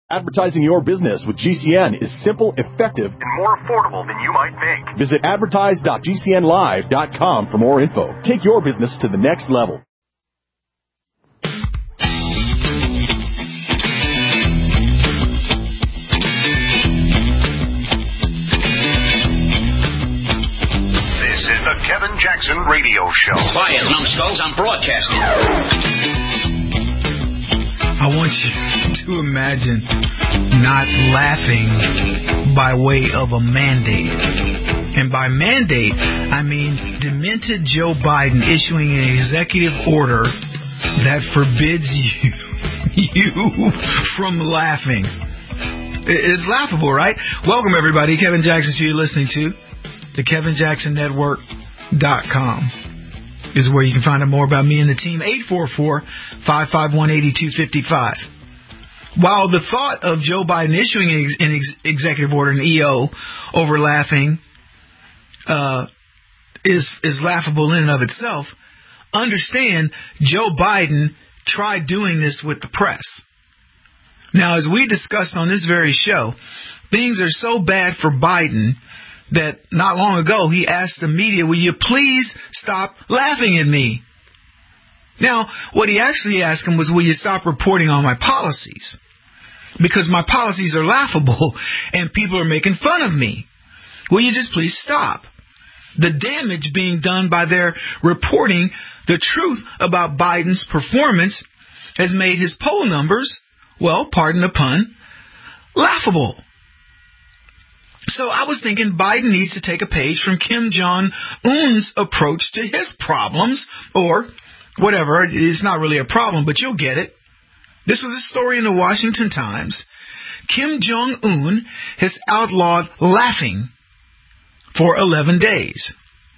Advertising your business with GCN is simple, effective, and more affordable than you might think. Visit advertise.gcnlive.com for more info. Take your business to the next level. This is the Kevin Jackson Radio Show. Quiet, numbskulls, I'm broadcasting. I want you to imagine not laughing by way of a mandate. And by mandate, I mean demented Joe Biden issuing an executive order that forbids you from laughing. It's laughable, right? Welcome, everybody. Kevin Jackson, you're listening to the KevinJacksonNetwork.com. is where you can find out more about me and the team. 844-551-8255. While the thought of Joe Biden issuing an executive order, an EO, over laughing is laughable in and of itself, understand Joe Biden tried doing this with the press. Now, as we discussed on this very show, things are so bad for Biden that not long ago he asked the media, will you please stop laughing at me? Now, what he actually asked him was, will you stop reporting on my policies? Because my policies are laughable and people are making fun of me. Will you just please stop? The damage being done by their reporting the truth about Biden's performance has made his poll numbers, well, pardon the pun, laughable. So I was thinking Biden needs to take a page from Kim Jong-un's approach to his problems, or whatever. It's not really a problem, but you'll get it. This was a story in the Washington Times. Kim Jong-un has outlawed laughing for 11 days.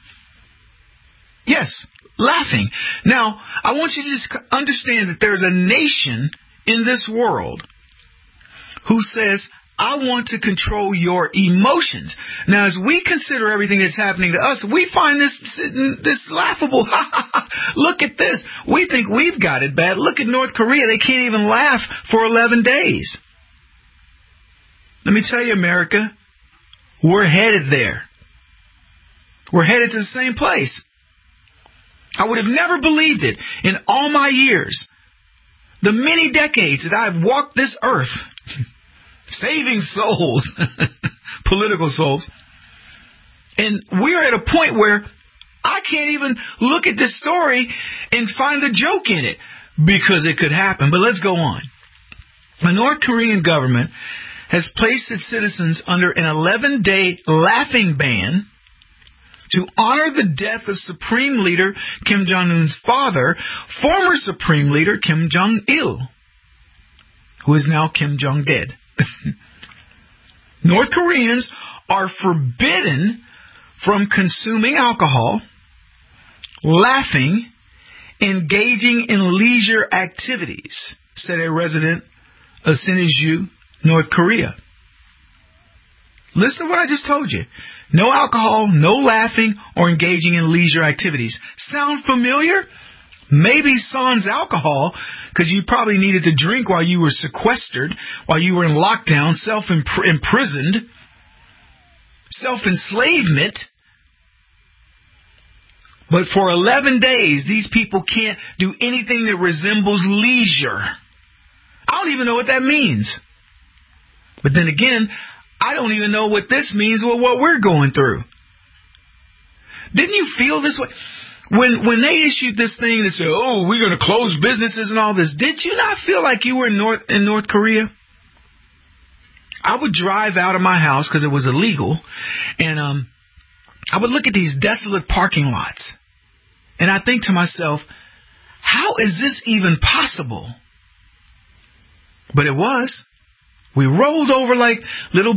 Yes, laughing. Now, I want you to just understand that there's a nation in this world who says, I want to control your emotions. Now, as we consider everything that's happening to us, we find this laughable. Look at this. We think we've got it bad. Look at North Korea. They can't even laugh for 11 days. Let me tell you, America, we're headed there. We're headed to the same place. I would have never believed it in all my years, the many decades that I've walked this earth, saving souls, political souls. And we're at a point where I can't even look at this story and find a joke in it because it could happen. But let's go on. The North Korean government has placed its citizens under an 11-day laughing ban to honor the death of Supreme Leader Kim Jong-un's father, former Supreme Leader Kim Jong-il, who is now Kim Jong-dead. North Koreans are forbidden from consuming alcohol, laughing, engaging in leisure activities, said a resident of Sinju, North Korea. Listen to what I just told you. No alcohol, no laughing, or engaging in leisure activities. Sound familiar? Maybe sans alcohol, because you probably needed to drink while you were sequestered, while you were in lockdown, self-imprisoned, self-enslavement. But for 11 days, these people can't do anything that resembles leisure. I don't even know what that means. But then again, I don't even know what this means with what we're going through. Didn't you feel this way? When they issued this thing that said, oh, we're going to close businesses and all this, did you not feel like you were in North Korea? I would drive out of my house because it was illegal, and I would look at these desolate parking lots, and I think to myself, how is this even possible? But it was. We rolled over like little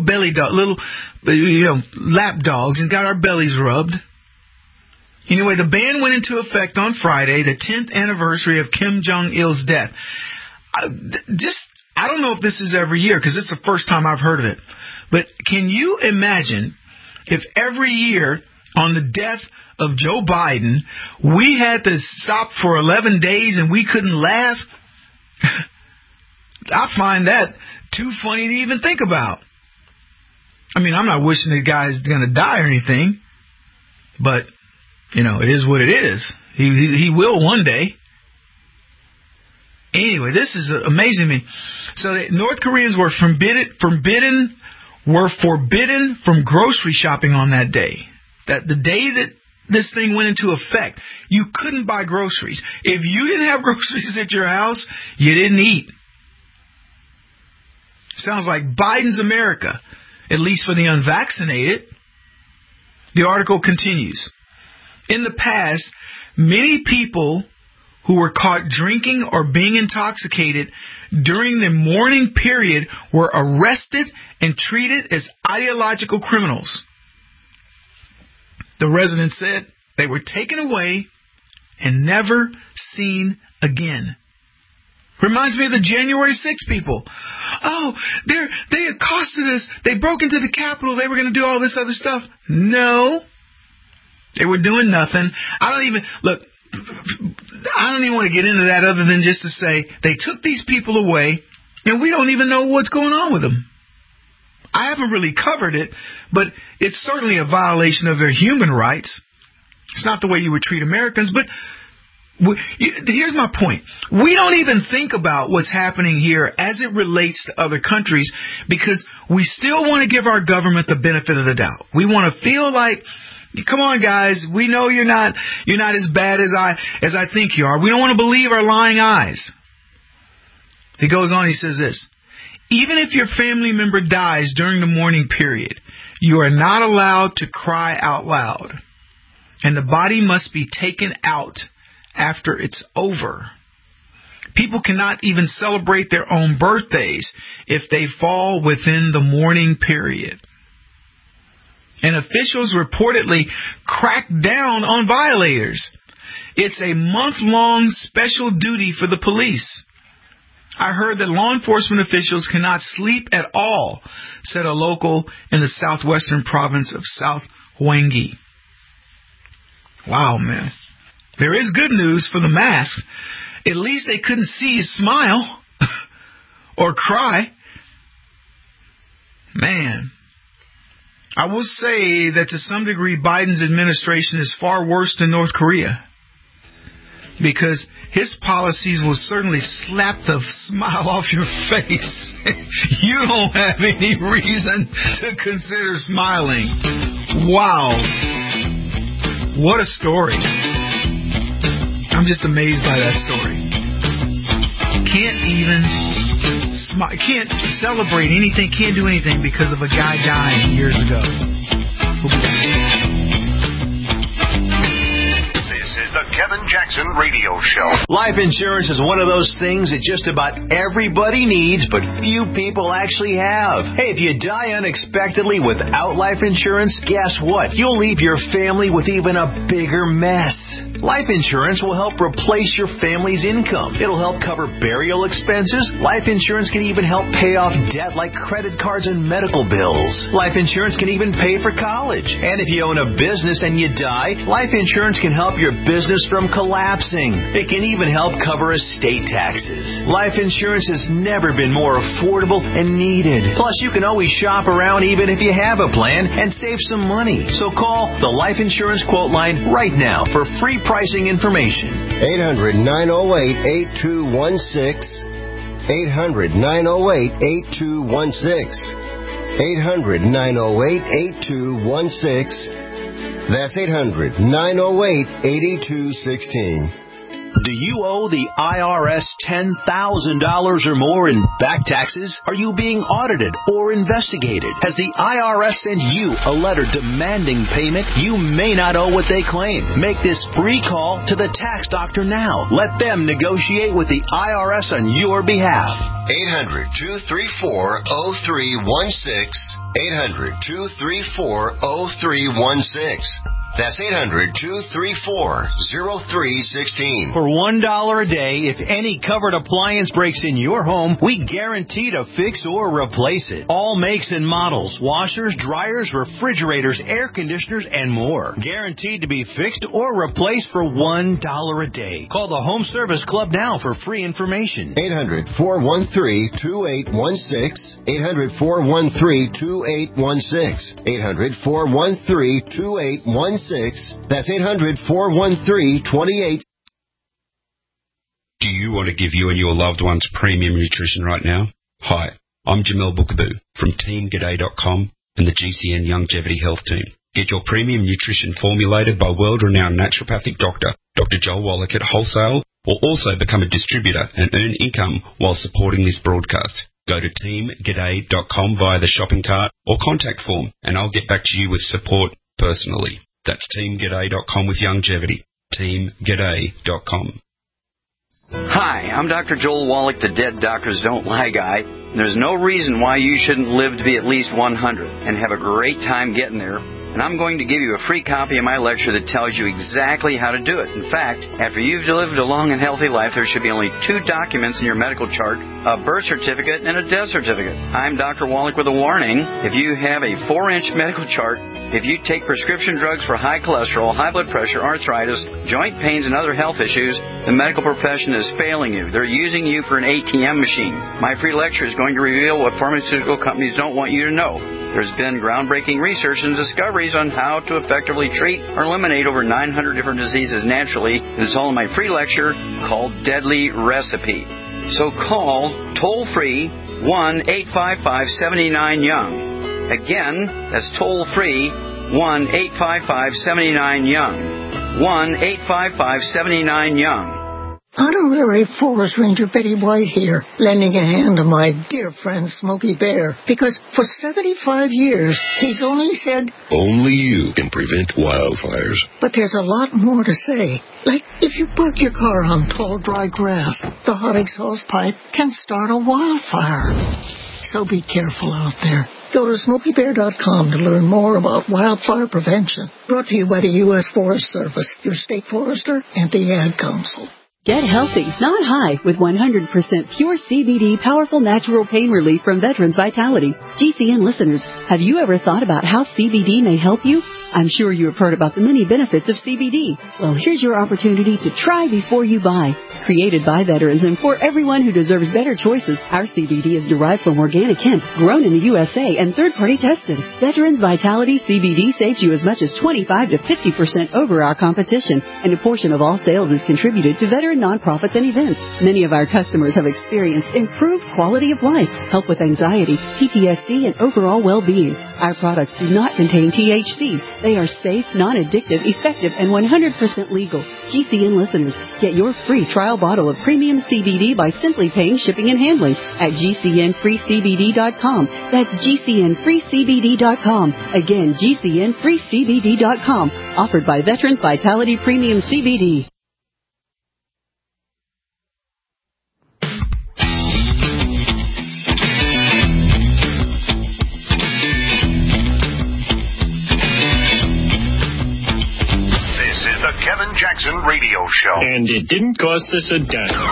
lap dogs and got our bellies rubbed. Anyway, the ban went into effect on Friday, the 10th anniversary of Kim Jong-il's death. I don't know if this is every year, because it's the first time I've heard of it. But can you imagine if every year on the death of Joe Biden, we had to stop for 11 days and we couldn't laugh? I find that too funny to even think about. I mean, I'm not wishing the guy's going to die or anything, but, it is what it is. He will one day. Anyway, this is amazing to me. So the North Koreans were forbidden from grocery shopping on that day. That the day that this thing went into effect, you couldn't buy groceries. If you didn't have groceries at your house, you didn't eat. Sounds like Biden's America, at least for the unvaccinated. The article continues. In the past, many people who were caught drinking or being intoxicated during the mourning period were arrested and treated as ideological criminals. The resident said they were taken away and never seen again. Reminds me of the January 6 people. Oh, they accosted us. They broke into the Capitol. They were going to do all this other stuff. No. They were doing nothing. I don't even want to get into that other than just to say they took these people away and we don't even know what's going on with them. I haven't really covered it, but it's certainly a violation of their human rights. It's not the way you would treat Americans, but here's my point. We don't even think about what's happening here as it relates to other countries because we still want to give our government the benefit of the doubt. We want to feel like, come on, guys, we know you're not as bad as I think you are. We don't want to believe our lying eyes. He goes on, he says this. Even if your family member dies during the mourning period, you are not allowed to cry out loud. And the body must be taken out after it's over. People cannot even celebrate their own birthdays if they fall within the mourning period. And officials reportedly cracked down on violators. It's a month-long special duty for the police. I heard that law enforcement officials cannot sleep at all, said a local in the southwestern province of South Hwanghae. Wow, man. There is good news for the masks. At least they couldn't see you smile or cry. Man. I will say that to some degree Biden's administration is far worse than North Korea. Because his policies will certainly slap the smile off your face. You don't have any reason to consider smiling. Wow. What a story. I'm just amazed by that story. Can't even smile, can't celebrate anything, can't do anything because of a guy dying years ago. The Kevin Jackson Radio Show. Life insurance is one of those things that just about everybody needs, but few people actually have. Hey, if you die unexpectedly without life insurance, guess what? You'll leave your family with even a bigger mess. Life insurance will help replace your family's income. It'll help cover burial expenses. Life insurance can even help pay off debt like credit cards and medical bills. Life insurance can even pay for college. And if you own a business and you die, life insurance can help your business from collapsing. It can even help cover estate taxes. Life insurance has never been more affordable and needed. Plus, you can always shop around even if you have a plan and save some money. So call the Life Insurance Quote Line right now for free pricing information. 800-908-8216. 800-908-8216. 800-908-8216. That's 800-908-8216. Do you owe the IRS $10,000 or more in back taxes? Are you being audited or investigated? Has the IRS sent you a letter demanding payment? You may not owe what they claim. Make this free call to the tax doctor now. Let them negotiate with the IRS on your behalf. 800-234-0316. 800-234-0316. That's 800-234-0316. For $1 a day, if any covered appliance breaks in your home, we guarantee to fix or replace it. All makes and models, washers, dryers, refrigerators, air conditioners, and more. Guaranteed to be fixed or replaced for $1 a day. Call the Home Service Club now for free information. 800-413-2816. 800-413-2816. 800-413-2816. That's 800-413-2816. Do you want to give you and your loved ones premium nutrition right now? Hi, I'm Jamel Bookaboo from TeamGaday.com and the GCN Longevity Health Team. Get your premium nutrition formulated by world-renowned naturopathic doctor, Dr. Joel Wallach at Wholesale, or also become a distributor and earn income while supporting this broadcast. Go to TeamGaday.com via the shopping cart or contact form, and I'll get back to you with support personally. That's TeamGaday.com with longevity. TeamGaday.com. Hi, I'm Dr. Joel Wallach, the Dead Doctors Don't Lie guy. There's no reason why you shouldn't live to be at least 100 and have a great time getting there. And I'm going to give you a free copy of my lecture that tells you exactly how to do it. In fact, after you've lived a long and healthy life, there should be only 2 documents in your medical chart, a birth certificate and a death certificate. I'm Dr. Wallach with a warning. If you have a 4-inch medical chart, if you take prescription drugs for high cholesterol, high blood pressure, arthritis, joint pains, and other health issues, the medical profession is failing you. They're using you for an ATM machine. My free lecture is going to reveal what pharmaceutical companies don't want you to know. There's been groundbreaking research and discoveries on how to effectively treat or eliminate over 900 different diseases naturally. It's all in my free lecture called Deadly Recipe. So call toll-free 1-855-79-YOUNG. Again, that's toll-free 1-855-79-YOUNG. 1-855-79-YOUNG. Honorary Forest Ranger Betty White here, lending a hand to my dear friend Smokey Bear, because for 75 years, he's only said, only you can prevent wildfires. But there's a lot more to say. Like, if you park your car on tall, dry grass, the hot exhaust pipe can start a wildfire. So be careful out there. Go to SmokeyBear.com to learn more about wildfire prevention. Brought to you by the U.S. Forest Service, your state forester, and the Ad Council. Get healthy, not high, with 100% pure CBD powerful natural pain relief from Veterans Vitality. GCN listeners, have you ever thought about how CBD may help you? I'm sure you have heard about the many benefits of CBD. Well, here's your opportunity to try before you buy. Created by veterans and for everyone who deserves better choices, our CBD is derived from organic hemp, grown in the USA, and third-party tested. Veterans Vitality CBD saves you as much as 25 to 50% over our competition, and a portion of all sales is contributed to veteran nonprofits and events. Many of our customers have experienced improved quality of life, help with anxiety, PTSD, and overall well-being. Our products do not contain THC. They are safe, non-addictive, effective, and 100% legal. GCN listeners, get your free trial bottle of premium CBD by simply paying shipping and handling at GCNFreeCBD.com. That's GCNFreeCBD.com. Again, GCNFreeCBD.com. Offered by Veterans Vitality Premium CBD. Kevin Jackson Radio Show. And it didn't cost us a dime.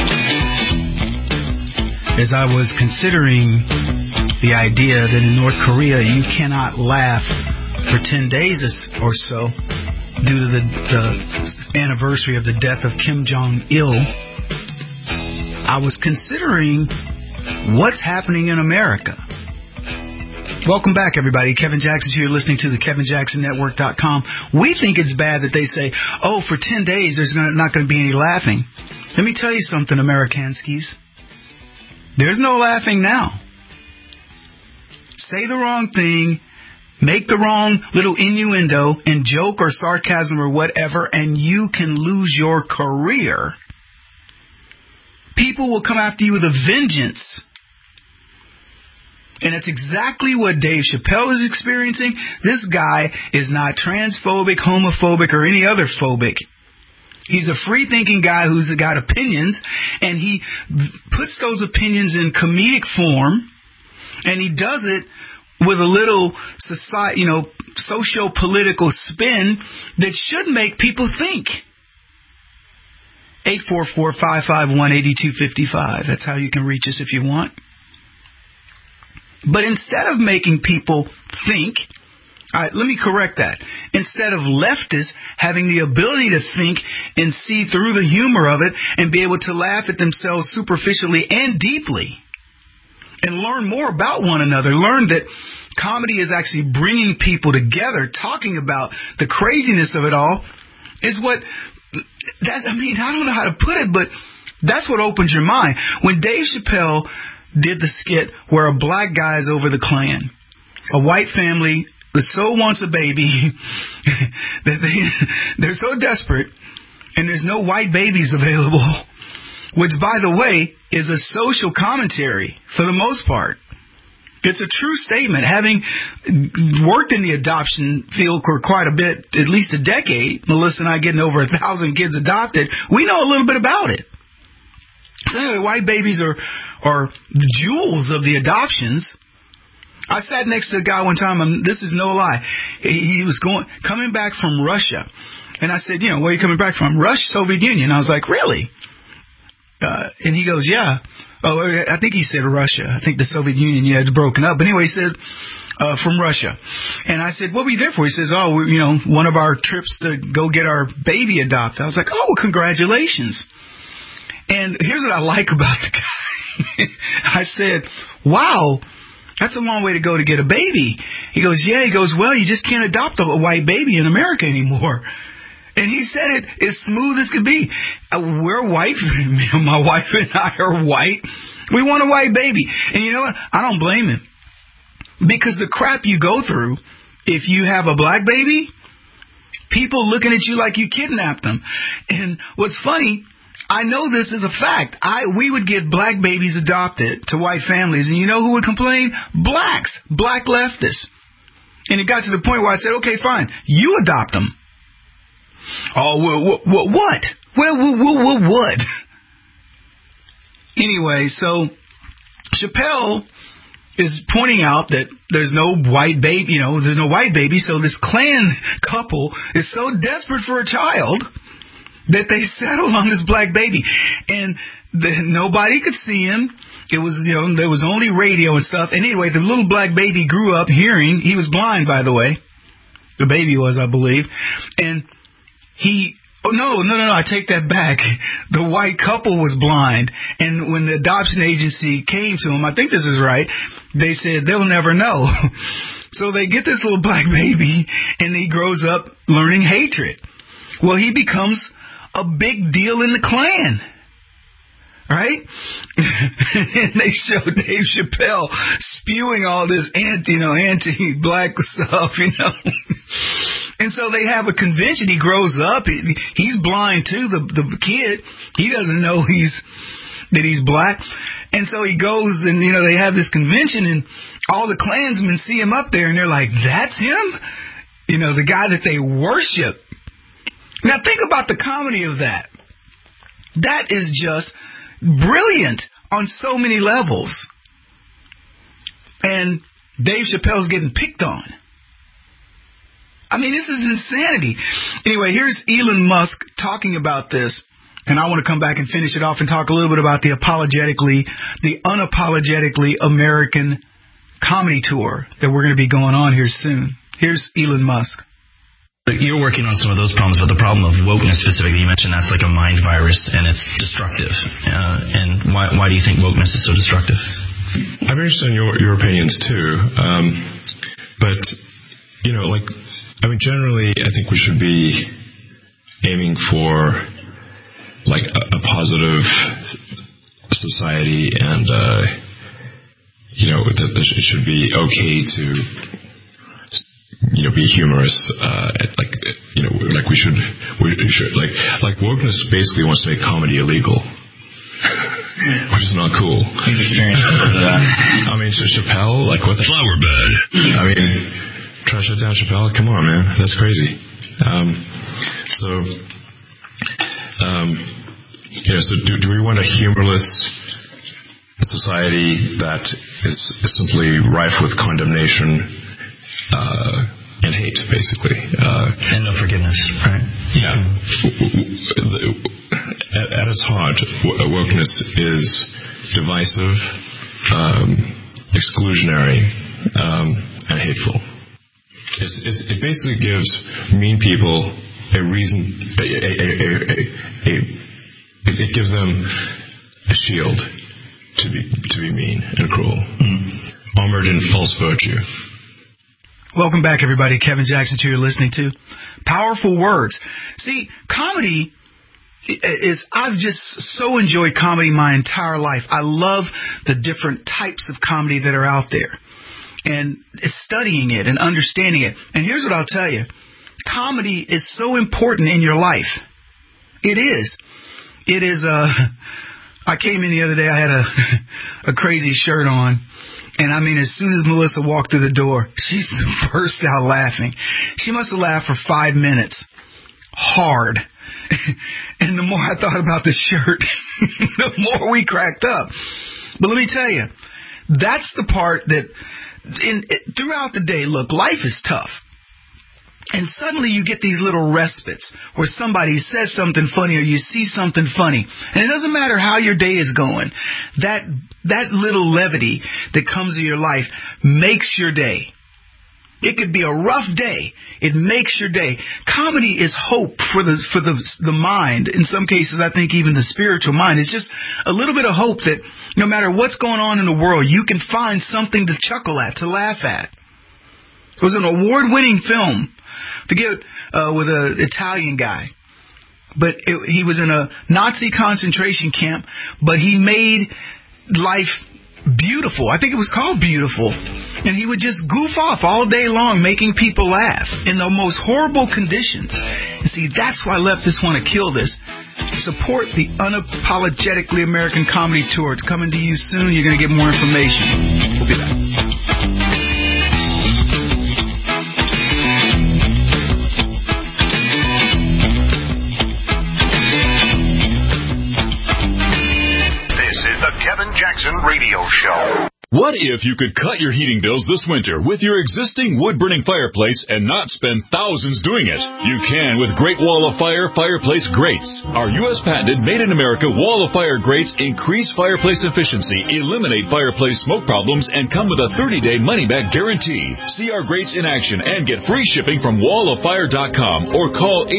As I was considering the idea that in North Korea you cannot laugh for 10 days or so due to the anniversary of the death of Kim Jong-il, I was considering what's happening in America. Welcome back, everybody. Kevin Jackson's here, listening to the KevinJacksonNetwork.com. We think it's bad that they say, oh, for 10 days there's not going to be any laughing. Let me tell you something, Americanskis. There's no laughing now. Say the wrong thing, make the wrong little innuendo and joke or sarcasm or whatever, and you can lose your career. People will come after you with a vengeance. And it's exactly what Dave Chappelle is experiencing. This guy is not transphobic, homophobic, or any other phobic. He's a free-thinking guy who's got opinions, and he puts those opinions in comedic form, and he does it with a little society, socio-political spin that should make people think. 844-551-8255. That's how you can reach us if you want. But instead of making people think, all right, let me correct that. Instead of leftists having the ability to think and see through the humor of it and be able to laugh at themselves superficially and deeply and learn more about one another, learn that comedy is actually bringing people together, talking about the craziness of it all, is what, I don't know how to put it, but that's what opens your mind. When Dave Chappelle did the skit where a black guy is over the Klan, a white family so wants a baby that they're so desperate, and there's no white babies available, which, by the way, is a social commentary for the most part. It's a true statement. Having worked in the adoption field for quite a bit, at least a decade, Melissa and I getting over 1,000 kids adopted, we know a little bit about it. So anyway, white babies are the jewels of the adoptions. I sat next to a guy one time, and this is no lie. He was coming back from Russia. And I said, where are you coming back from? Russia, Soviet Union. I was like, really? And he goes, yeah. Oh, I think he said Russia. I think the Soviet Union had broken up. But anyway, he said, from Russia. And I said, what were you there for? He says, one of our trips to go get our baby adopted. I was like, oh, congratulations. And here's what I like about the guy. I said, wow. That's a long way to go to get a baby. He goes, yeah. He goes, well, you just can't adopt a white baby in America anymore. And he said it as smooth as could be. We're white. My wife and I are white. We want a white baby. And you know what? I don't blame him. Because the crap you go through, if you have a black baby, people looking at you like you kidnapped them. And what's funny, I know this is a fact. We would get black babies adopted to white families, and you know who would complain? Blacks, black leftists. And it got to the point where I said, okay, fine, you adopt them. Oh, what? Well, what? Anyway, so Chappelle is pointing out that there's no white baby, there's no white baby, so this Klan couple is so desperate for a child that they settled on this black baby. And nobody could see him. It was, there was only radio and stuff. And anyway, the little black baby grew up hearing. He was blind, by the way. The baby was, I believe. And no, I take that back. The white couple was blind. And when the adoption agency came to him, I think this is right, they said they'll never know. So they get this little black baby, and he grows up learning hatred. Well, he becomes a big deal in the Klan, right? And they show Dave Chappelle spewing all this anti-black stuff, And so they have a convention. He grows up. He's blind too. The kid, he doesn't know that he's black. And so he goes, and they have this convention, and all the Klansmen see him up there, and they're like, "That's him," the guy that they worship. Now think about the comedy of that. That is just brilliant on so many levels. And Dave Chappelle's getting picked on. I mean, this is insanity. Anyway, here's Elon Musk talking about this. And I want to come back and finish it off and talk a little bit about the unapologetically American comedy tour that we're going to be going on here soon. Here's Elon Musk. You're working on some of those problems, but the problem of wokeness specifically, you mentioned that's like a mind virus and it's destructive. And why do you think wokeness is so destructive? I'm interested in your opinions too. But, generally, I think we should be aiming for like a positive society, and, that it should be okay to be humorous, we should, wokeness basically wants to make comedy illegal, which is not cool. You've experienced that. Chappelle, what the flower bed. Try to shut down Chappelle. Come on, man, that's crazy. So do we want a humorless society that is simply rife with condemnation and hate? hate, basically. And no forgiveness, right? Yeah. At its heart, wokeness is divisive, exclusionary, and hateful. It basically gives mean people a reason. It gives them a shield to be mean and cruel, armored in false virtue. Welcome back, everybody. Kevin Jackson, you're listening to Powerful Words. See, comedy I've just so enjoyed comedy my entire life. I love the different types of comedy that are out there and studying it and understanding it. And here's what I'll tell you. Comedy is so important in your life. It is. It is, I came in the other day, I had a crazy shirt on. And I mean, as soon as Melissa walked through the door, she burst out laughing. She must have laughed for 5 minutes. Hard. And the more I thought about the shirt, the more we cracked up. But let me tell you, that's the part that throughout the day, look, life is tough. And suddenly you get these little respites where somebody says something funny or you see something funny. And it doesn't matter how your day is going. That little levity that comes to your life makes your day. It could be a rough day. It makes your day. Comedy is hope for the mind. In some cases, I think even the spiritual mind. It's just a little bit of hope that no matter what's going on in the world, you can find something to chuckle at, to laugh at. It was an award-winning film. Forget with an Italian guy. But he was in a Nazi concentration camp, but he made life beautiful. I think it was called Beautiful. And he would just goof off all day long, making people laugh in the most horrible conditions. And see, that's why leftists want to kill this. Support the Unapologetically American Comedy Tour. It's coming to you soon. You're going to get more information. We'll be back. Kevin Jackson Radio Show. What if you could cut your heating bills this winter with your existing wood-burning fireplace and not spend thousands doing it? You can with Great Wall of Fire fireplace grates. Our U.S. patented made-in-America Wall of Fire grates increase fireplace efficiency, eliminate fireplace smoke problems, and come with a 30-day money-back guarantee. See our grates in action and get free shipping from walloffire.com or call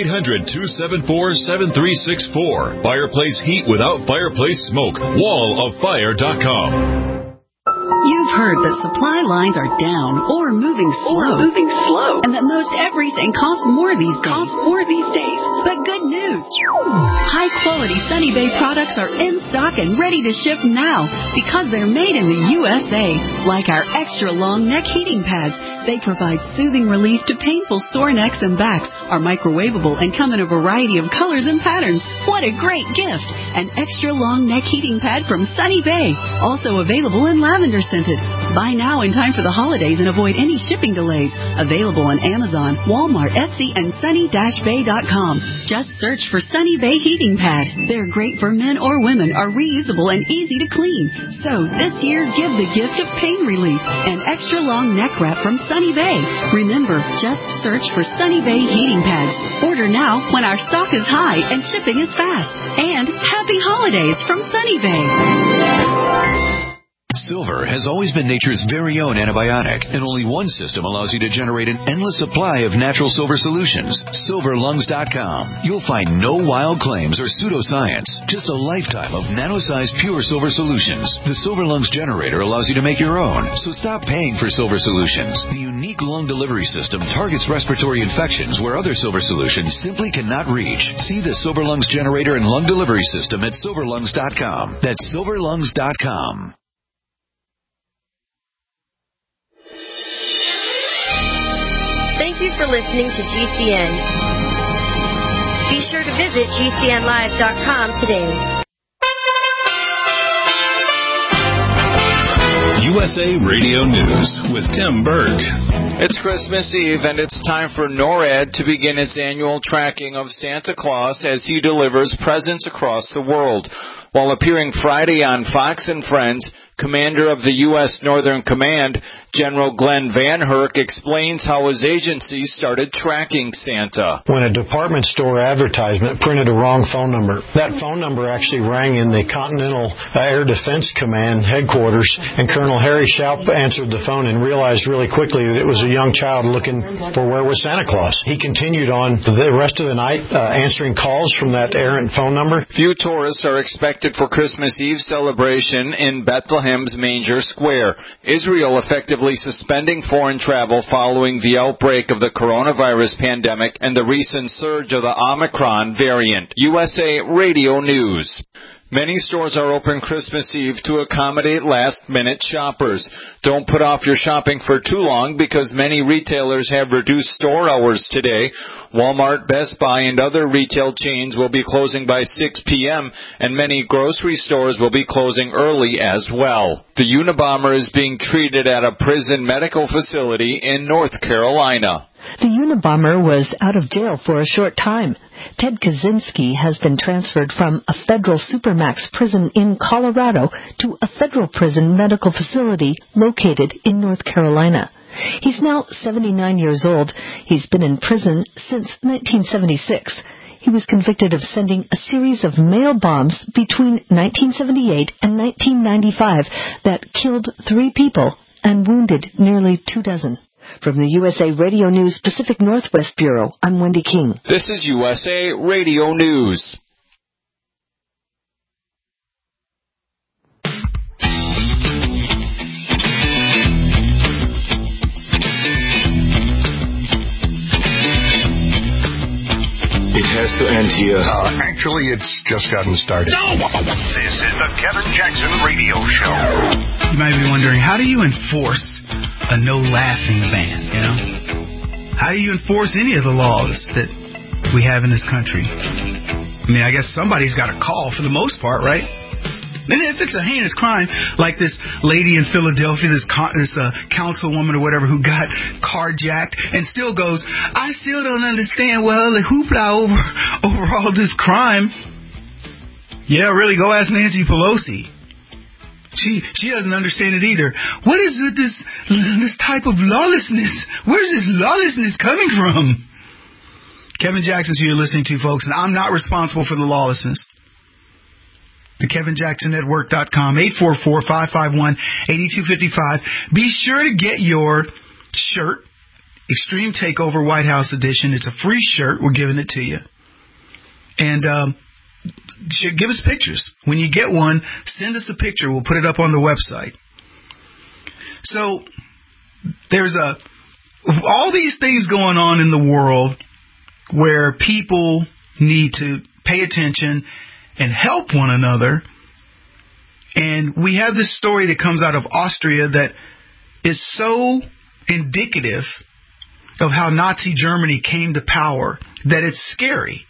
800-274-7364. Fireplace heat without fireplace smoke. walloffire.com. You've heard that supply lines are down or moving slow. And that most everything costs more these days. But good news. High-quality Sunny Bay products are in stock and ready to ship now because they're made in the USA. Like our extra-long neck heating pads. They provide soothing relief to painful sore necks and backs, are microwavable, and come in a variety of colors and patterns. What a great gift! An extra-long neck heating pad from Sunny Bay. Also available in lavender scented. Buy now in time for the holidays and avoid any shipping delays. Available on Amazon, Walmart, Etsy, and sunny-bay.com. Just search for Sunny Bay Heating Pad. They're great for men or women, are reusable and easy to clean. So this year, give the gift of pain relief. An extra long neck wrap from Sunny Bay. Remember, just search for Sunny Bay Heating Pads. Order now when our stock is high and shipping is fast. And happy holidays from Sunny Bay. Silver has always been nature's very own antibiotic, and only one system allows you to generate an endless supply of natural silver solutions. SilverLungs.com. You'll find no wild claims or pseudoscience, just a lifetime of nano-sized pure silver solutions. The Silver Lungs generator allows you to make your own, so stop paying for silver solutions. The unique lung delivery system targets respiratory infections where other silver solutions simply cannot reach. See the Silver Lungs generator and lung delivery system at SilverLungs.com. That's SilverLungs.com. Thank you for listening to GCN. Be sure to visit GCNlive.com today. USA Radio News with Tim Berg. It's Christmas Eve, and it's time for NORAD to begin its annual tracking of Santa Claus as he delivers presents across the world. While appearing Friday on Fox and Friends, Commander of the U.S. Northern Command, General Glenn Van Herk, explains how his agency started tracking Santa. When a department store advertisement printed a wrong phone number, that phone number actually rang in the Continental Air Defense Command headquarters, and Colonel Harry Shoup answered the phone and realized really quickly that it was a young child looking for where was Santa Claus. He continued on the rest of the night answering calls from that errant phone number. Few tourists are expected for Christmas Eve celebration in Bethlehem's Manger Square. Israel effectively suspending foreign travel following the outbreak of the coronavirus pandemic and the recent surge of the Omicron variant. USA Radio News. Many stores are open Christmas Eve to accommodate last-minute shoppers. Don't put off your shopping for too long because many retailers have reduced store hours today. Walmart, Best Buy, and other retail chains will be closing by 6 p.m., and many grocery stores will be closing early as well. The Unabomber is being treated at a prison medical facility in North Carolina. The Unabomber was out of jail for a short time. Ted Kaczynski has been transferred from a federal supermax prison in Colorado to a federal prison medical facility located in North Carolina. He's now 79 years old. He's been in prison since 1976. He was convicted of sending a series of mail bombs between 1978 and 1995 that killed 3 people and wounded nearly 24. From the USA Radio News Pacific Northwest Bureau, I'm Wendy King. This is USA Radio News. It has to end here. Actually, it's just gotten started. No! This is the Kevin Jackson Radio Show. You might be wondering, how do you enforce a no-laughing ban, you know? How do you enforce any of the laws that we have in this country? I mean, I guess somebody's got a call for the most part, right? And if it's a heinous crime, like this lady in Philadelphia, this councilwoman or whatever who got carjacked and still goes, I still don't understand, well, the hoopla over all this crime. Yeah, really, go ask Nancy Pelosi. She doesn't understand it either. What is it, this type of lawlessness? Where's this lawlessness coming from? Kevin Jackson's who you're listening to, folks, and I'm not responsible for the lawlessness. The KevinJacksonNetwork.com, 844-551-8255. Be sure to get your shirt, Extreme Takeover White House Edition. It's a free shirt. We're giving it to you. And give us pictures. When you get one, send us a picture. We'll put it up on the website. So there's all these things going on in the world where people need to pay attention and help one another. And we have this story that comes out of Austria that is so indicative of how Nazi Germany came to power that it's scary.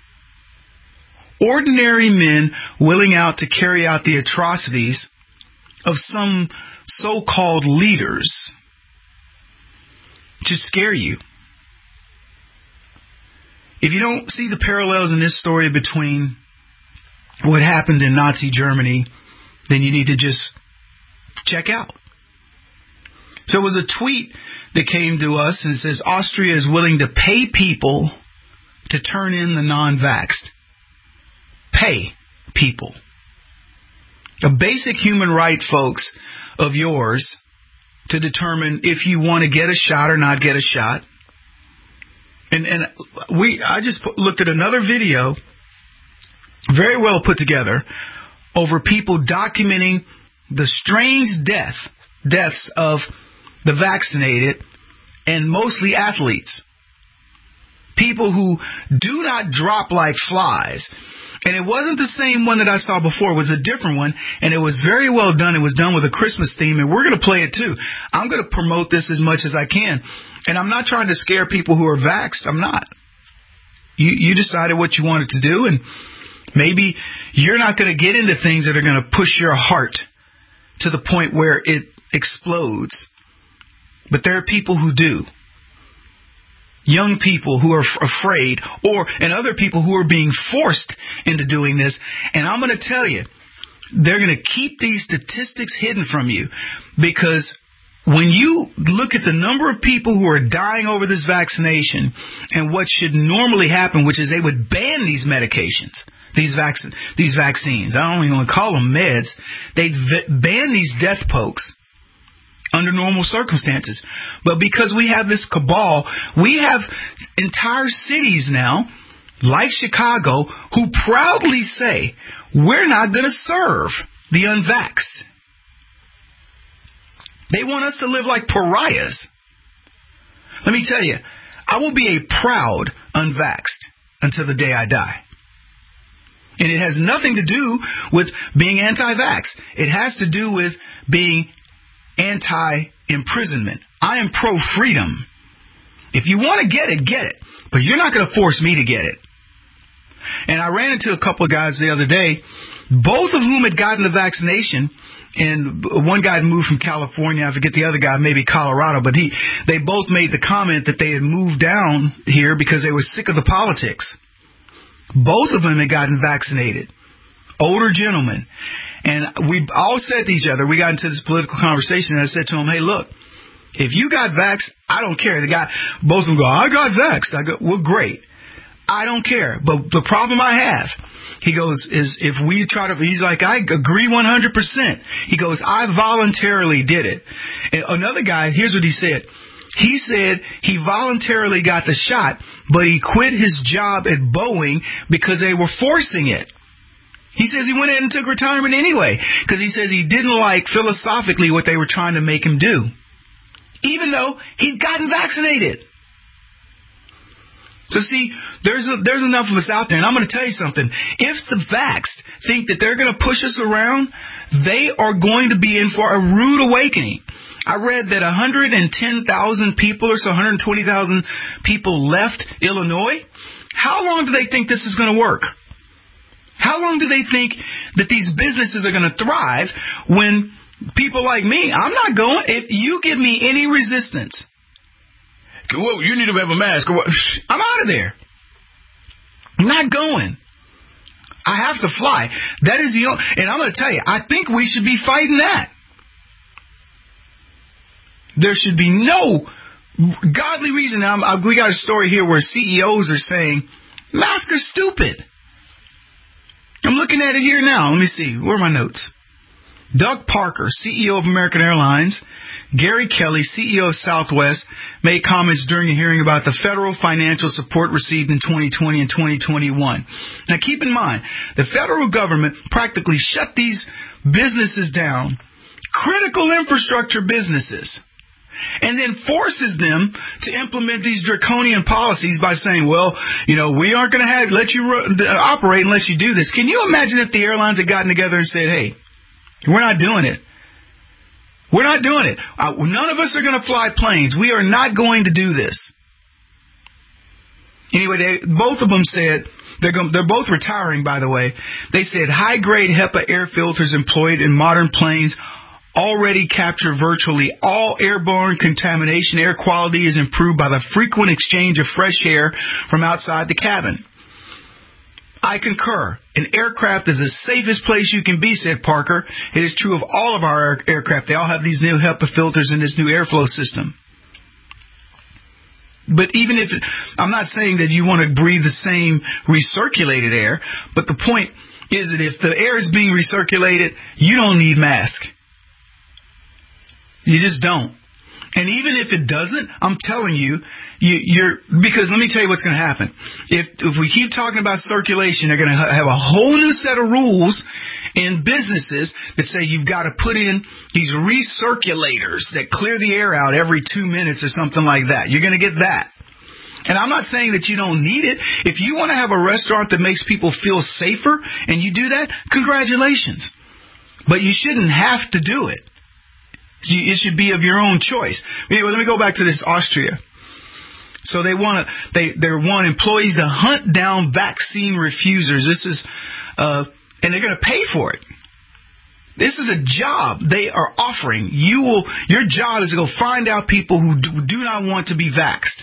Ordinary men willing out to carry out the atrocities of some so-called leaders should scare you. If you don't see the parallels in this story between what happened in Nazi Germany, then you need to just check out. So it was a tweet that came to us and it says, Austria is willing to pay people to turn in the non-vaxxed. Pay people. A basic human right, folks, of yours to determine if you want to get a shot or not get a shot. And I just looked at another video, very well put together, over people documenting the strange deaths of the vaccinated and mostly athletes. People who do not drop like flies. And it wasn't the same one that I saw before. It was a different one, and it was very well done. It was done with a Christmas theme, and we're going to play it too. I'm going to promote this as much as I can. And I'm not trying to scare people who are vaxxed. I'm not. You decided what you wanted to do, and maybe you're not going to get into things that are going to push your heart to the point where it explodes. But there are people who do. Young people who are afraid, and other people who are being forced into doing this. And I'm going to tell you, they're going to keep these statistics hidden from you, because when you look at the number of people who are dying over this vaccination and what should normally happen, which is they would ban these medications, these vaccines. I don't even want to call them meds. They'd ban these death pokes under normal circumstances. But because we have this cabal, we have entire cities now, like Chicago, who proudly say, we're not going to serve the unvaxxed. They want us to live like pariahs. Let me tell you, I will be a proud unvaxxed until the day I die. And it has nothing to do with being anti-vax. It has to do with being anti-imprisonment. I am pro-freedom. If you want to get it, but you're not going to force me to get it. And I ran into a couple of guys the other day, both of whom had gotten the vaccination, and one guy moved from California. I forget the other guy, maybe Colorado, but they both made the comment that they had moved down here because they were sick of the politics. Both of them had gotten vaccinated. Older gentlemen. And we all said to each other, we got into this political conversation, and I said to him, hey, look, if you got vaxxed, I don't care. The guy, both of them go, I got vaxxed. I go, well, great. I don't care. But the problem I have, he goes, is if we try to, he's like, I agree 100%. He goes, I voluntarily did it. And another guy, here's what he said. He said he voluntarily got the shot, but he quit his job at Boeing because they were forcing it. He says he went in and took retirement anyway because he says he didn't like philosophically what they were trying to make him do, even though he'd gotten vaccinated. So see, there's enough of us out there, and I'm going to tell you something. If the vaxxed think that they're going to push us around, they are going to be in for a rude awakening. I read that 110,000 people or so, 120,000 people left Illinois. How long do they think this is going to work? How long do they think that these businesses are going to thrive when people like me, I'm not going. If you give me any resistance, whoa, you need to have a mask, or what? I'm out of there. I'm not going. I have to fly. That is the only, and I'm going to tell you, I think we should be fighting that. There should be no godly reason. We got a story here where CEOs are saying masks are stupid. I'm looking at it here now. Let me see. Where are my notes? Doug Parker, CEO of American Airlines, Gary Kelly, CEO of Southwest, made comments during a hearing about the federal financial support received in 2020 and 2021. Now keep in mind, the federal government practically shut these businesses down, critical infrastructure businesses, and then forces them to implement these draconian policies by saying, well, we aren't going to let you operate unless you do this. Can you imagine if the airlines had gotten together and said, hey, we're not doing it. We're not doing it. None of us are going to fly planes. We are not going to do this. Anyway, both of them said, they're both retiring, by the way. They said high-grade HEPA air filters employed in modern planes already capture virtually all airborne contamination. Air quality is improved by the frequent exchange of fresh air from outside the cabin. I concur. An aircraft is the safest place you can be, said Parker. It is true of all of our aircraft. They all have these new HEPA filters in this new airflow system. But even if, I'm not saying that you want to breathe the same recirculated air, but the point is that if the air is being recirculated, you don't need masks. You just don't. And even if it doesn't, I'm telling you, because let me tell you what's going to happen. If we keep talking about circulation, they're going to have a whole new set of rules in businesses that say you've got to put in these recirculators that clear the air out every 2 minutes or something like that. You're going to get that. And I'm not saying that you don't need it. If you want to have a restaurant that makes people feel safer and you do that, congratulations. But you shouldn't have to do it. It should be of your own choice. Anyway, let me go back to this Austria. So they want employees to hunt down vaccine refusers. This is, and they're going to pay for it. This is a job they are offering. Your job is to go find out people who do not want to be vaxxed.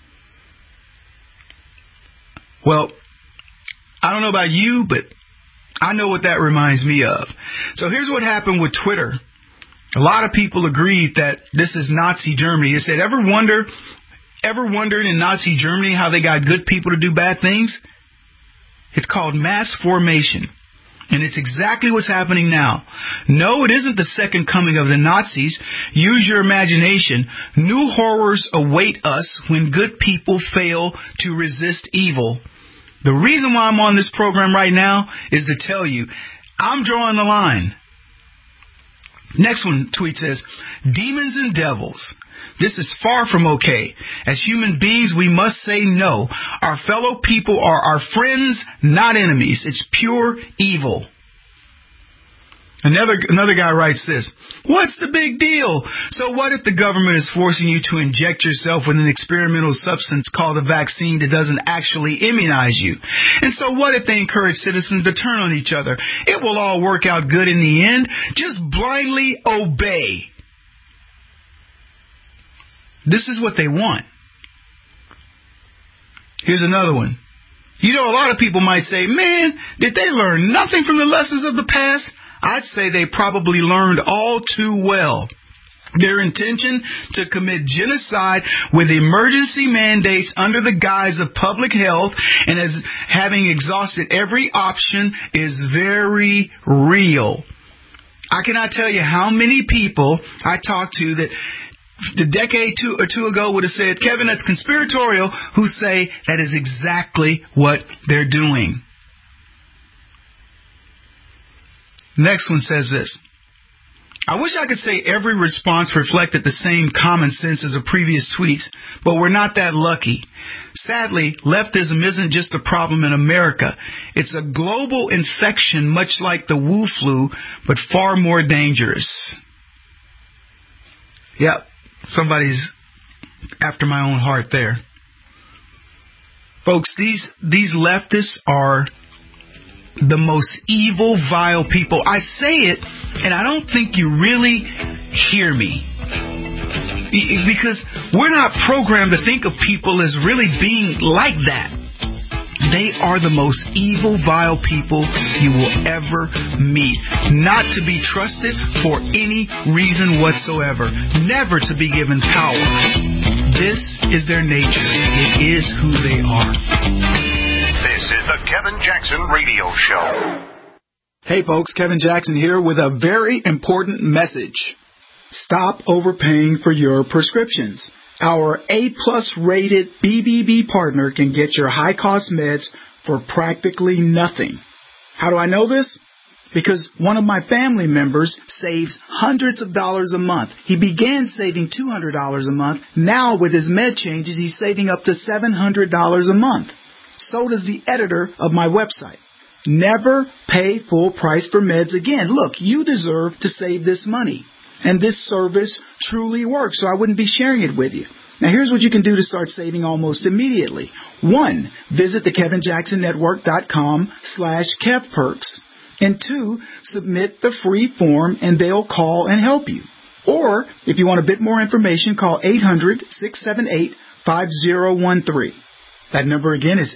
Well, I don't know about you, but I know what that reminds me of. So here's what happened with Twitter. A lot of people agreed that this is Nazi Germany. They said, ever wondered in Nazi Germany how they got good people to do bad things? It's called mass formation. And it's exactly what's happening now. No, it isn't the second coming of the Nazis. Use your imagination. New horrors await us when good people fail to resist evil. The reason why I'm on this program right now is to tell you, I'm drawing the line. Next one tweet says, demons and devils. This is far from okay. As human beings, we must say no. Our fellow people are our friends, not enemies. It's pure evil. Another guy writes this. What's the big deal? So what if the government is forcing you to inject yourself with an experimental substance called a vaccine that doesn't actually immunize you? And so what if they encourage citizens to turn on each other? It will all work out good in the end. Just blindly obey. This is what they want. Here's another one. You know, a lot of people might say, man, did they learn nothing from the lessons of the past? I'd say they probably learned all too well. Their intention to commit genocide with emergency mandates under the guise of public health and as having exhausted every option is very real. I cannot tell you how many people I talked to that the decade or two ago would have said, Kevin, that's conspiratorial, who say that is exactly what they're doing. Next one says this. I wish I could say every response reflected the same common sense as the previous tweets, but we're not that lucky. Sadly, leftism isn't just a problem in America. It's a global infection, much like the Wu flu, but far more dangerous. Yep, somebody's after my own heart there. Folks, these leftists are the most evil, vile people. I say it, and I don't think you really hear me. Because we're not programmed to think of people as really being like that. They are the most evil, vile people you will ever meet. Not to be trusted for any reason whatsoever. Never to be given power. This is their nature. It is who they are. This is the Kevin Jackson Radio Show. Hey folks, Kevin Jackson here with a very important message. Stop overpaying for your prescriptions. Our A-plus rated BBB partner can get your high-cost meds for practically nothing. How do I know this? Because one of my family members saves hundreds of dollars a month. He began saving $200 a month. Now with his med changes, he's saving up to $700 a month. So does the editor of my website. Never pay full price for meds again. Look, you deserve to save this money. And this service truly works, so I wouldn't be sharing it with you. Now, here's what you can do to start saving almost immediately. 1, visit thekevinjacksonnetwork.com/KevPerks. And 2, submit the free form, and they'll call and help you. Or, if you want a bit more information, call 800-678-5013. That number again is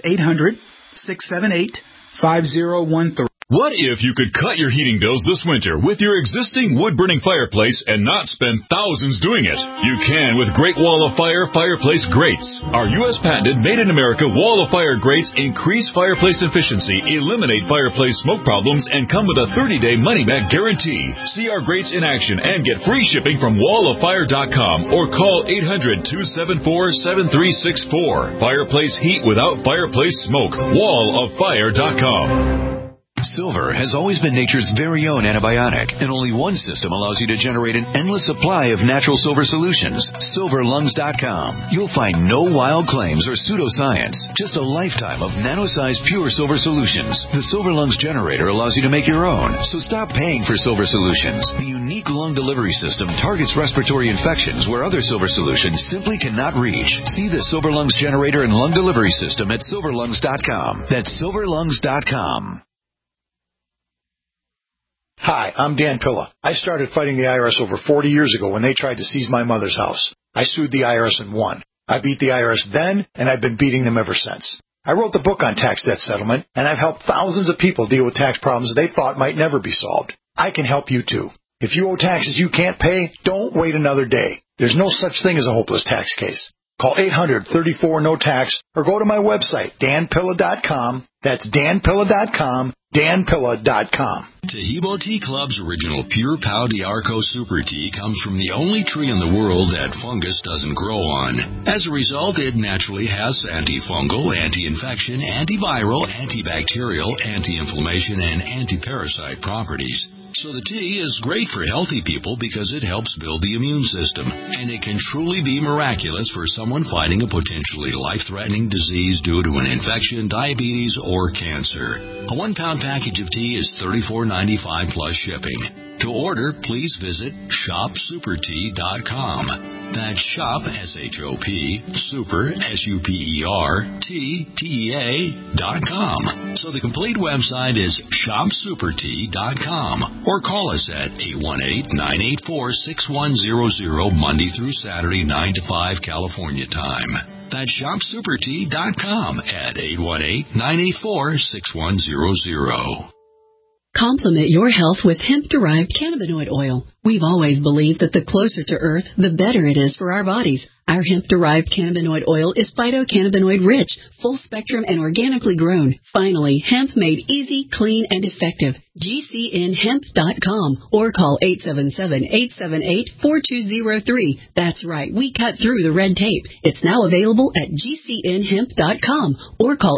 800-678-5013. What if you could cut your heating bills this winter with your existing wood-burning fireplace and not spend thousands doing it? You can with Great Wall of Fire fireplace grates. Our U.S. patented made-in-America Wall of Fire grates increase fireplace efficiency, eliminate fireplace smoke problems, and come with a 30-day money-back guarantee. See our grates in action and get free shipping from walloffire.com or call 800-274-7364. Fireplace heat without fireplace smoke. walloffire.com. Silver has always been nature's very own antibiotic, and only one system allows you to generate an endless supply of natural silver solutions. SilverLungs.com. You'll find no wild claims or pseudoscience, just a lifetime of nano-sized pure silver solutions. The Silver Lungs generator allows you to make your own, so stop paying for silver solutions. The unique lung delivery system targets respiratory infections where other silver solutions simply cannot reach. See the Silver Lungs generator and lung delivery system at SilverLungs.com. That's SilverLungs.com. Hi, I'm Dan Pilla. I started fighting the IRS over 40 years ago when they tried to seize my mother's house. I sued the IRS and won. I beat the IRS then, and I've been beating them ever since. I wrote the book on tax debt settlement, and I've helped thousands of people deal with tax problems they thought might never be solved. I can help you too. If you owe taxes you can't pay, don't wait another day. There's no such thing as a hopeless tax case. Call 800-34-NO-TAX or go to my website, danpilla.com. That's danpilla.com, danpilla.com. Tahibo Tea Club's original Pure Pau d'Arco Super Tea comes from the only tree in the world that fungus doesn't grow on. As a result, it naturally has antifungal, anti-infection, antiviral, antibacterial, anti-inflammation, and anti-parasite properties. So the tea is great for healthy people because it helps build the immune system, and it can truly be miraculous for someone fighting a potentially life-threatening disease due to an infection, diabetes, or cancer. A 1-pound package of tea is $34.95 plus shipping. To order, please visit shopsupertea.com. That's shop, S-H-O-P, super, S-U-P-E-R, T-T-E-A.com. So the complete website is shopsupertea.com. Or call us at 818-984-6100 Monday through Saturday, 9 to 5 California time. That's shopsupertea.com at 818-984-6100. Complement your health with hemp-derived cannabinoid oil. We've always believed that the closer to Earth, the better it is for our bodies. Our hemp-derived cannabinoid oil is phytocannabinoid rich, full spectrum, and organically grown. Finally, hemp made easy, clean, and effective. GCNhemp.com or call 877-878-4203. That's right, we cut through the red tape. It's now available at GCNhemp.com or call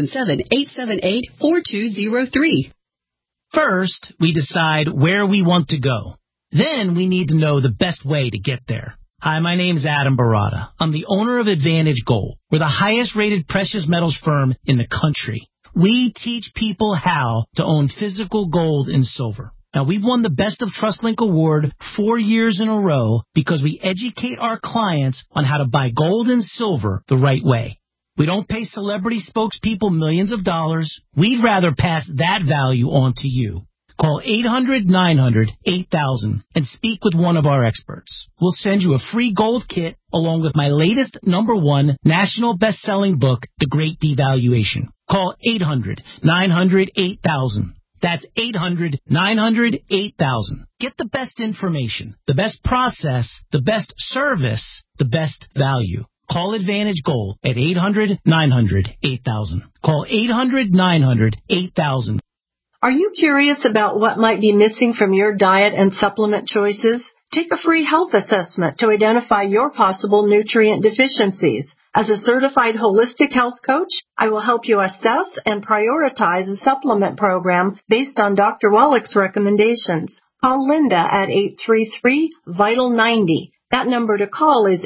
877-878-4203. First, we decide where we want to go. Then we need to know the best way to get there. Hi, my name's Adam Barada. I'm the owner of Advantage Gold. We're the highest-rated precious metals firm in the country. We teach people how to own physical gold and silver. Now, we've won the Best of TrustLink Award 4 years in a row because we educate our clients on how to buy gold and silver the right way. We don't pay celebrity spokespeople millions of dollars. We'd rather pass that value on to you. Call 800-900-8000 and speak with one of our experts. We'll send you a free gold kit along with my latest #1 national best-selling book, The Great Devaluation. Call 800-900-8000. That's 800-900-8000. Get the best information, the best process, the best service, the best value. Call Advantage Gold at 800-900-8000. Call 800-900-8000. Are you curious about what might be missing from your diet and supplement choices? Take a free health assessment to identify your possible nutrient deficiencies. As a certified holistic health coach, I will help you assess and prioritize a supplement program based on Dr. Wallach's recommendations. Call Linda at 833-VITAL-90. That number to call is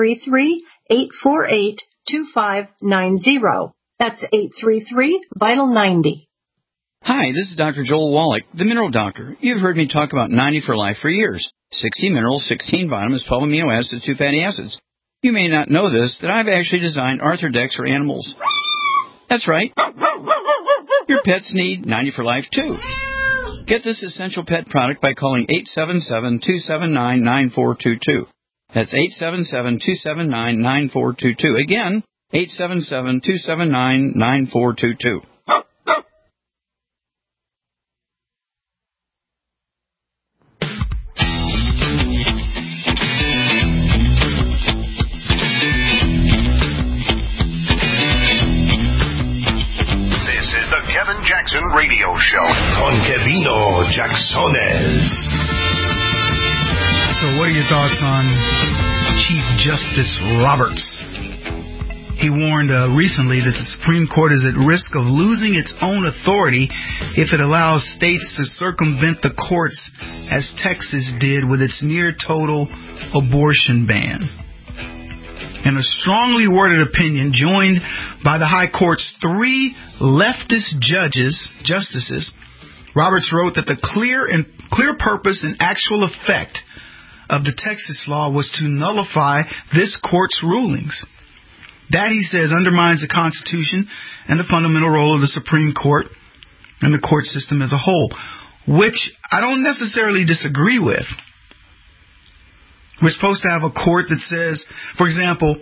833-848-2590. That's 833-VITAL-90. Hi, this is Dr. Joel Wallach, the Mineral Doctor. You've heard me talk about 90 for Life for years. 60 minerals, 16 vitamins, 12 amino acids, 2 fatty acids. You may not know this, that I've actually designed Arthrodex for animals. That's right. Your pets need 90 for Life, too. Get this essential pet product by calling 877-279-9422. That's 877-279-9422. Again, 877-279-9422. Kevin Jackson Radio Show on Kevino Jacksones. So what are your thoughts on Chief Justice Roberts? He warned recently that the Supreme Court is at risk of losing its own authority if it allows states to circumvent the courts as Texas did with its near-total abortion ban. In a strongly worded opinion joined by the High Court's 3 leftist justices, Roberts wrote that the clear purpose and actual effect of the Texas law was to nullify this court's rulings. That, he says, undermines the Constitution and the fundamental role of the Supreme Court and the court system as a whole, which I don't necessarily disagree with. We're supposed to have a court that says, for example,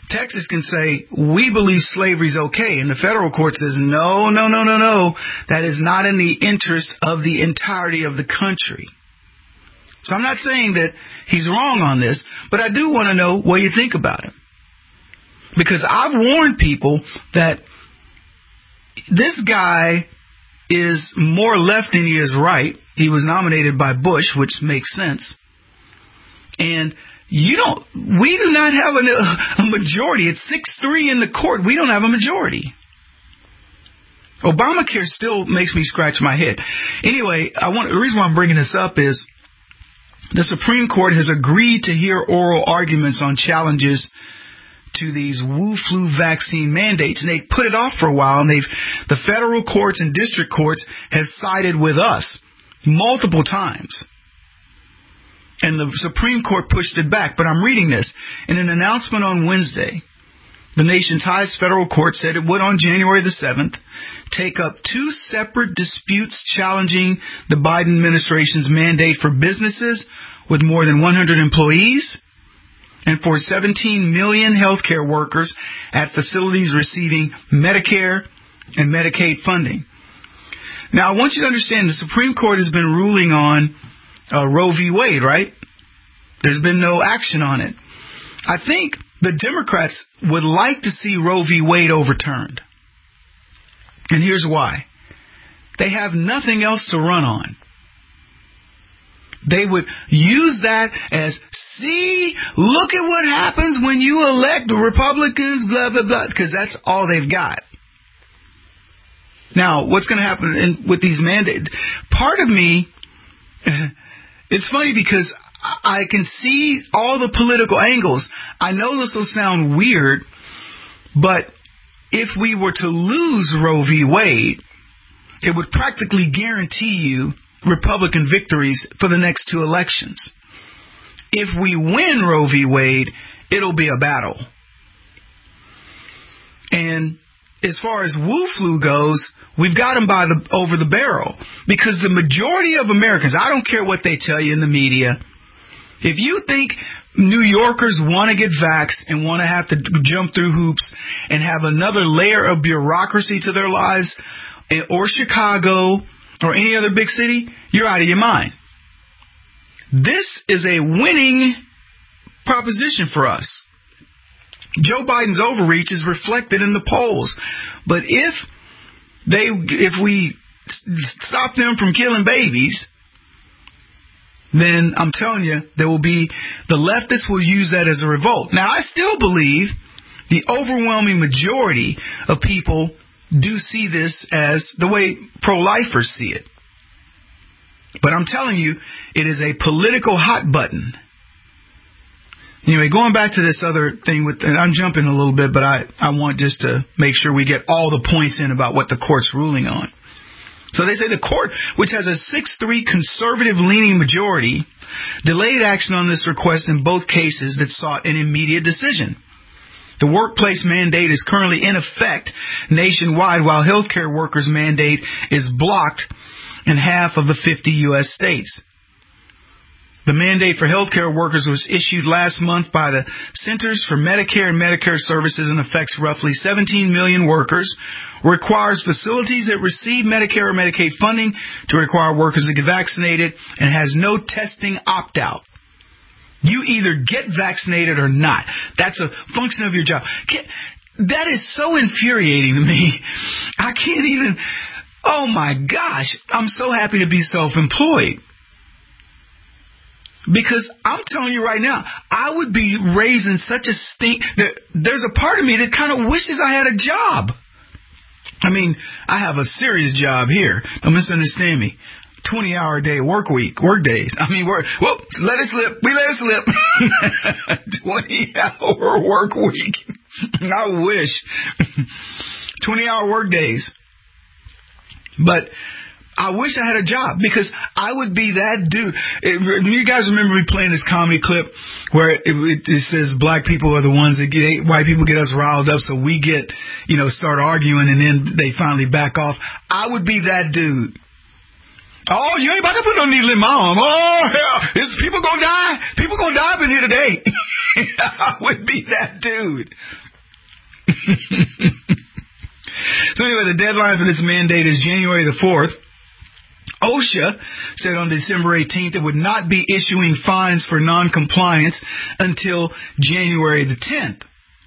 Texas can say, we believe slavery is okay, and the federal court says, no. That is not in the interest of the entirety of the country. So I'm not saying that he's wrong on this, but I do want to know what you think about him. Because I've warned people that this guy is more left than he is right. He was nominated by Bush, which makes sense. And we do not have a majority. It's 6-3 in the court. We don't have a majority. Obamacare still makes me scratch my head. Anyway, the reason why I'm bringing this up is the Supreme Court has agreed to hear oral arguments on challenges to these Wu flu vaccine mandates, and they put it off for a while, and the federal courts and district courts have sided with us multiple times. And the Supreme Court pushed it back. But I'm reading this. In an announcement on Wednesday, the nation's highest federal court said it would, on January the 7th, take up 2 separate disputes challenging the Biden administration's mandate for businesses with more than 100 employees and for 17 million healthcare workers at facilities receiving Medicare and Medicaid funding. Now, I want you to understand the Supreme Court has been ruling on Roe v. Wade, right? There's been no action on it. I think the Democrats would like to see Roe v. Wade overturned. And here's why. They have nothing else to run on. They would use that as, see, look at what happens when you elect the Republicans, blah, blah, blah, because that's all they've got. Now, what's going to happen with these mandates? Part of me, it's funny because I can see all the political angles. I know this will sound weird, but if we were to lose Roe v. Wade, it would practically guarantee you Republican victories for the next 2 elections. If we win Roe v. Wade, it'll be a battle. And as far as Wu flu goes, we've got them over the barrel. Because the majority of Americans, I don't care what they tell you in the media, if you think New Yorkers want to get vaxxed and want to have to jump through hoops and have another layer of bureaucracy to their lives, or Chicago or any other big city, you're out of your mind. This is a winning proposition for us. Joe Biden's overreach is reflected in the polls. But if we stop them from killing babies, then I'm telling you, the leftists will use that as a revolt. Now, I still believe the overwhelming majority of people do see this as the way pro-lifers see it. But I'm telling you, it is a political hot button. Anyway, going back to this other thing, and I'm jumping a little bit, but I want just to make sure we get all the points in about what the court's ruling on. So they say the court, which has a 6-3 conservative-leaning majority, delayed action on this request in both cases that sought an immediate decision. The workplace mandate is currently in effect nationwide, while healthcare workers' mandate is blocked in half of the 50 U.S. states. The mandate for healthcare workers was issued last month by the Centers for Medicare and Medicare Services and affects roughly 17 million workers, requires facilities that receive Medicare or Medicaid funding to require workers to get vaccinated, and has no testing opt-out. You either get vaccinated or not. That's a function of your job. That is so infuriating to me. I can't even... Oh, my gosh. I'm so happy to be self-employed. Because I'm telling you right now, I would be raising such a stink that there's a part of me that kind of wishes I had a job. I mean, I have a serious job here. Don't misunderstand me. 20-hour-a-day work days. I mean, let it slip. We let it slip. 20-hour work week. I wish. 20-hour work days. But I wish I had a job, because I would be that dude. You guys remember me playing this comedy clip where it says black people are the ones that get white people get us riled up, so we get, start arguing, and then they finally back off. I would be that dude. Oh, you ain't about to put no needle in my arm. Oh, hell, is people gonna die? People gonna die up in here today. I would be that dude. So anyway, the deadline for this mandate is January the 4th. OSHA said on December 18th it would not be issuing fines for non-compliance until January the 10th.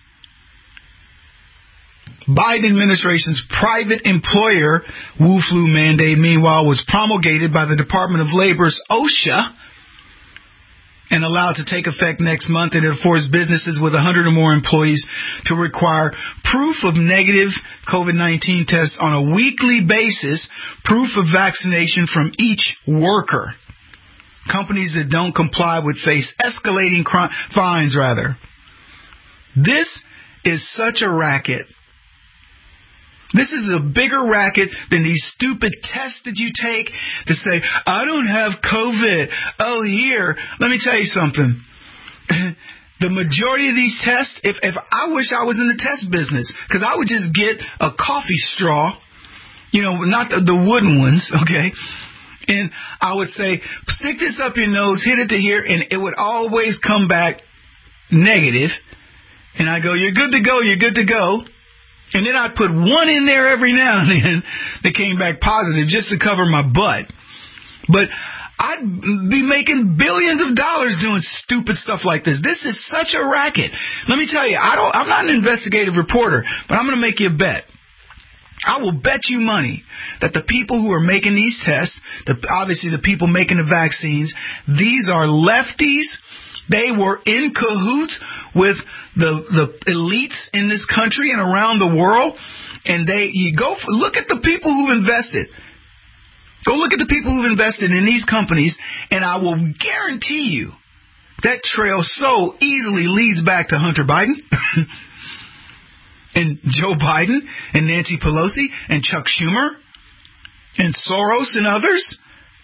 Biden administration's private employer Wu-Flu mandate, meanwhile, was promulgated by the Department of Labor's OSHA and allowed to take effect next month, and it forced businesses with 100 or more employees to require proof of negative COVID-19 tests on a weekly basis, proof of vaccination from each worker. Companies that don't comply would face escalating fines, rather. This is such a racket. This is a bigger racket than these stupid tests that you take to say, I don't have COVID. Oh, here, let me tell you something. The majority of these tests, if I wish I was in the test business, because I would just get a coffee straw, not the wooden ones, okay? And I would say, stick this up your nose, hit it to here, and it would always come back negative. And I go, you're good to go, you're good to go. And then I'd put one in there every now and then that came back positive just to cover my butt. But I'd be making billions of dollars doing stupid stuff like this. This is such a racket. Let me tell you, I'm not an investigative reporter, but I'm going to make you a bet. I will bet you money that the people who are making these tests, obviously the people making the vaccines, these are lefties. They were in cahoots with the elites in this country and around the world. And look at the people who've invested. Go look at the people who've invested in these companies, and I will guarantee you that trail so easily leads back to Hunter Biden and Joe Biden and Nancy Pelosi and Chuck Schumer and Soros and others.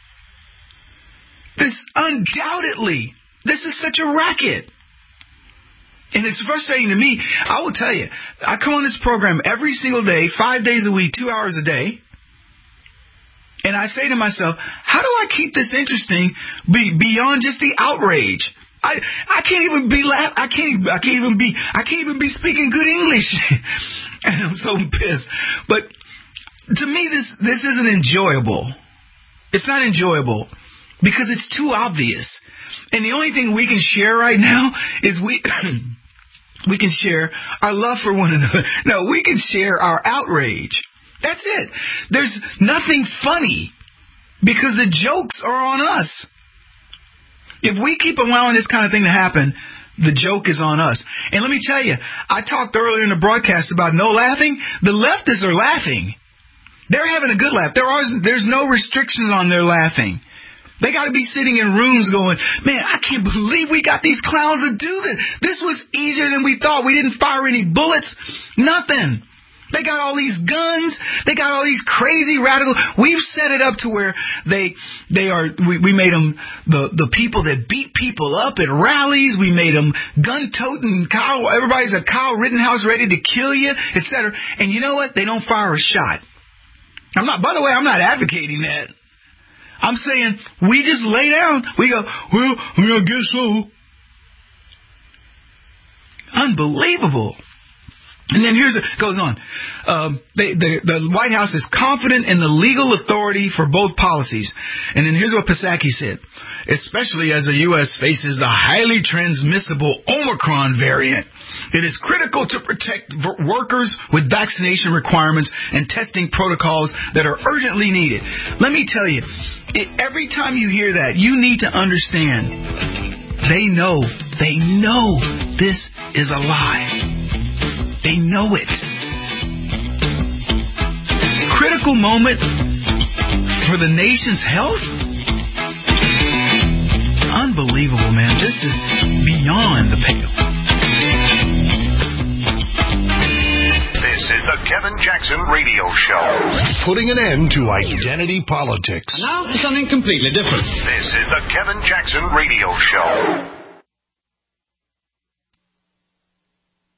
This is such a racket. And it's frustrating to me. I will tell you, I come on this program every single day, 5 days a week, 2 hours a day. And I say to myself, how do I keep this interesting beyond just the outrage? I can't even be I can't even be speaking good English. And I'm so pissed. But to me, this isn't enjoyable. It's not enjoyable because it's too obvious. And the only thing we can share right now is we can share our love for one another. No, we can share our outrage. That's it. There's nothing funny because the jokes are on us. If we keep allowing this kind of thing to happen, the joke is on us. And let me tell you, I talked earlier in the broadcast about no laughing. The leftists are laughing. They're having a good laugh. There's no restrictions on their laughing. They got to be sitting in rooms going, man, I can't believe we got these clowns to do this. This was easier than we thought. We didn't fire any bullets. Nothing. They got all these guns. They got all these crazy radical. We've set it up to where we made them the people that beat people up at rallies. We made them gun-toting everybody's a Kyle Rittenhouse ready to kill you, etc. And you know what? They don't fire a shot. By the way, I'm not advocating that. I'm saying we just lay down. We go, well, I guess so. Unbelievable. And then it goes on. The White House is confident in the legal authority for both policies. And then here's what Psaki said. Especially as the U.S. faces the highly transmissible Omicron variant, it is critical to protect workers with vaccination requirements and testing protocols that are urgently needed. Let me tell you, every time you hear that, you need to understand they know this is a lie. They know it. Critical moment for the nation's health? Unbelievable, man. This is beyond the pale. This is the Kevin Jackson Radio Show. Putting an end to identity politics. And now something completely different. This is the Kevin Jackson Radio Show.